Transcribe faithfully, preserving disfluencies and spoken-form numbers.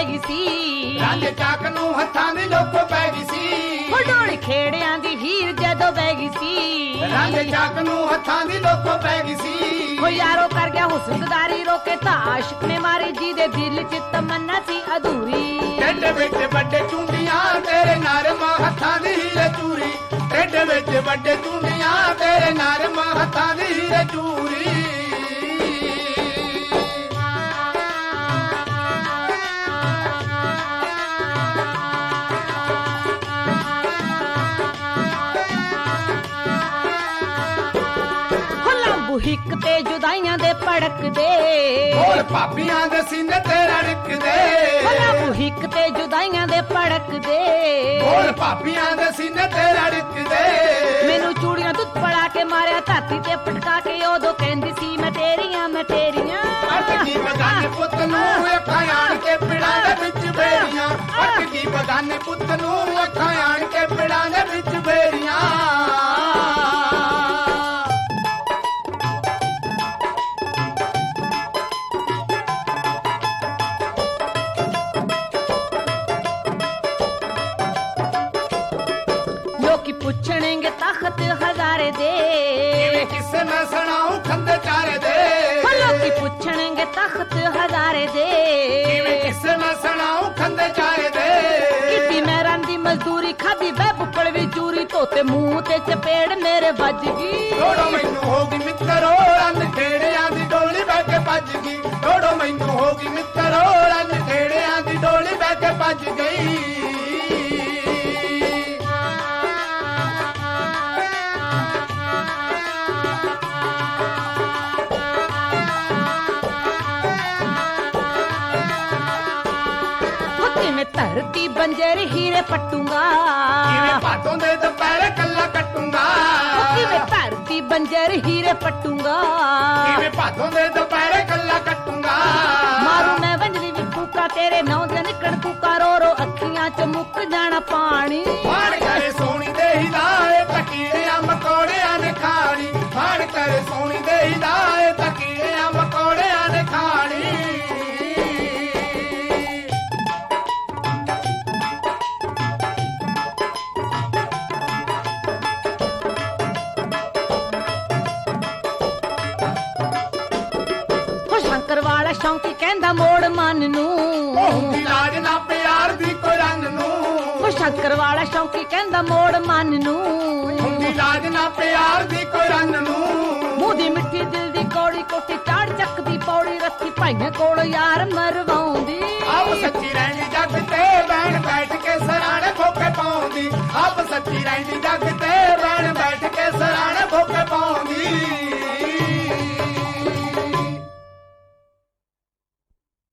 ਗਈ ਸੀ। ਰਾਂਝੇ ਚਾਕ ਨੂੰ ਹੱਥਾਂ ਦੀ ਲੋਕੋ ਪੈ ਗਈ ਸੀ। ਉਹ ਢੋਲ ਖੇੜਿਆਂ ਦੀ ਹੀਰ ਜਦੋਂ ਬਹਿ ਗਈ ਸੀ। ਰਾਂਝੇ ਚਾਕ ਨੂੰ ਹੱਥਾਂ ਦੀ ਲੋਕੋ ਪੈ ਗਈ ਸੀ। ਉਹ ਯਾਰੋ ਕਰ ਗਿਆ ਹੁਸਨਦਾਰੀ ਰੋਕੇ ਤਾਂ ਆਸ਼ਿਕ ਨੇ ਮਾਰੀ ਜਿਹਦੇ ਦਿਲ ਚ ਤਮੰਨਾ ਸੀ ਅਧੂਰੀ। ਢਿੱਡ ਵਿੱਚ ਵੱਡੇ ਚੁੰਡੀਆਂ ਤੇਰੇ ਨਰਮ ਹੱਥਾਂ ਦੀ ਹੀਰੇ ਚੂਰੀ। ਢਿੱਡ ਵਿੱਚ ਵੱਡੇ ਚੁੰਡੀਆਂ ਤੇਰੇ ਨਰਮ ਹੱਥਾਂ ਦੀ ਹੀਰੇ ਚੂਰੀ। ਹਿੱਕ ਤੇ ਜੁਦਾਈਆਂ ਦੇ ਭੜਕਦੇ ਹੋਰ ਭਾਬੀਆਂ ਦੇ ਸੀਨੇ ਤੇ ਰੜਕਦੇ। ਭਲਾ ਹਿੱਕ ਤੇ ਜੁਦਾਈਆਂ ਦੇ ਭੜਕਦੇ ਹੋਰ ਭਾਬੀਆਂ ਦੇ ਸੀਨੇ ਤੇ ਰੜਕਦੇ। ਮੈਨੂੰ ਚੂੜੀਆਂ ਦੁੱਧ ਪੜਾ ਕੇ ਮਾਰਿਆ ਧਰਤੀ ਤੇ ਪਟਕਾ ਕੇ ਉਦੋਂ ਕਹਿੰਦੀ ਸੀ ਮੈਂ ਤੇਰੀਆਂ ਮੈਂ ਤੇਰੀਆਂ। ਅਟਕੀ ਬਗਾਨੇ ਪੁੱਤ ਨੂੰ ਅੱਖਾਂ ਆਣ ਕੇ ਪਿੜਾਂ ਦੇ ਵਿੱਚ ਬੇੜੀਆਂ। ਅਟਕੀ ਬਗਾਨੇ ਪੁੱਤ ਨੂੰ ਅੱਖਾਂ ਆਣ ਕੇ ਪਿੜਾਂ ਦੇ ਵਿੱਚ ਬੇੜੀਆਂ। ਪੁੱਛਣਗੇ ਤਖਤ ਹਜ਼ਾਰੇ ਦੇ ਕਿਵੇਂ ਕਿਸੇ ਮੈਂ ਸੁਣਾਉ ਖੰਦੇ ਚਾਰੇ ਦੇ। ਲੋਕੀ ਪੁੱਛਣਗੇ ਤਖਤ ਹਜ਼ਾਰੇ ਦੇ ਕਿਵੇਂ ਕਿਸੇ ਮੈਂ ਸੁਣਾਉ ਖੰਦੇ ਚਾਰੇ ਦੇ। ਕਿਤੀ ਮੈਂ ਰੰਦੀ ਮਜ਼ਦੂਰੀ ਖਾਦੀ ਬੈ ਬੁੱਕਲ ਵੀ ਚੂਰੀ ਧੋਤੇ ਮੂੰਹ ਤੇ ਚਪੇੜ ਮੇਰੇ ਵੱਜ ਗਈ। ਡੋੜੋ ਮੈਨੂੰ ਹੋ ਗਈ ਮਿੱਤਰੋ ਰੰਨ ਖੇੜਿਆਂ ਦੀ ਡੋਲੀ ਬਹਿ ਕੇ ਭੱਜ ਗਈ। ਡੋੜੋ ਮੈਨੂੰ ਹੋ ਗਈ ਮਿੱਤਰੋ ਰੰਨ ਖੇੜਿਆਂ ਦੀ ਡੋਲੀ ਬਹਿ ਕੇ ਭੱਜ ਗਈ। ਧਰਤੀ ਬੰਜਰ ਹੀਰੇ ਪਟੂੰਗਾ ਕਿਵੇਂ ਭਾਦੋਂ ਦੇ ਦੁਪਹਿਰੇ ਕੱਲਾ ਕੱਟੂੰਗਾ। ਕਿਵੇਂ ਧਰਤੀ ਬੰਜਰ ਹੀਰੇ ਪਟੂੰਗਾ ਕਿਵੇਂ ਭਾਦੋਂ ਦੇ ਦੁਪਹਿਰੇ ਕੱਲਾ ਕੱਟੂੰਗਾ। ਮਾਰੂ ਮੈਂ ਵੰਜਲੀ ਵੀ ਫੂਕਾ ਤੇਰੇ ਨੌ ਦੇ ਨਿਕਣ ਫੂਕਾ ਰੋ ਰੋ ਅੱਖੀਆਂ ਚ ਮੁੱਕ ਜਾਣਾ ਪਾਣੀ। ਮਾਣ ਕਰੇ ਸੋਹਣੀ ਦੇ ਹਿਦਾਏ ਤਕੀਰਿਆਂ ਮਕੌੜਿਆਂ ਨੇ ਖਾਣੀ। ਮਾਣ ਕਰੇ ਸੋਹਣੀ ਦੇ ਹਿਦਾਏ ਤਕੀਰਿਆਂ ਮਕੌੜਿਆਂ ਨੇ ਖਾਣੀ। ਵਾਲਾ ਸ਼ੌਂਕੀ ਕਹਿੰਦਾ ਮੋੜ ਮਨ ਨੂੰ ਹੁੰਦੀ ਲਾਜ ਨਾ ਪਿਆਰ ਦੀ ਕੋਈ ਰੰਗ ਨੂੰ। ਉਹ ਸ਼ੰਕਰ ਵਾਲਾ ਸ਼ੌਂਕੀ ਕਹਿੰਦਾ ਮੋੜ ਮਨ ਨੂੰ ਹੁੰਦੀ ਲਾਜ ਨਾ ਪਿਆਰ ਦੀ ਕੋਈ ਰੰਗ ਨੂੰ। ਮੂੰਹ ਦੀ ਮਿੱਠੀ ਦਿਲ ਦੀ ਕੌੜੀ ਕੋਠੀ ਚਾੜ ਚੱਕਦੀ ਪੌੜੀ ਰੱਖੀ ਭਾਈਆਂ ਕੋਲ ਯਾਰ ਮਰਵਾਉਂਦੀ। ਆਪ ਸੱਚੀ ਰਹਿੰਦੀ ਜੱਗ ਤੇ ਬੈਣ ਬੈਠ ਕੇ ਸਰਾਣੇ ਖੋਕੇ ਪਾਉਂਦੀ। ਆਪ ਸੱਚੀ ਰਹਿੰਦੀ ਜੱਗ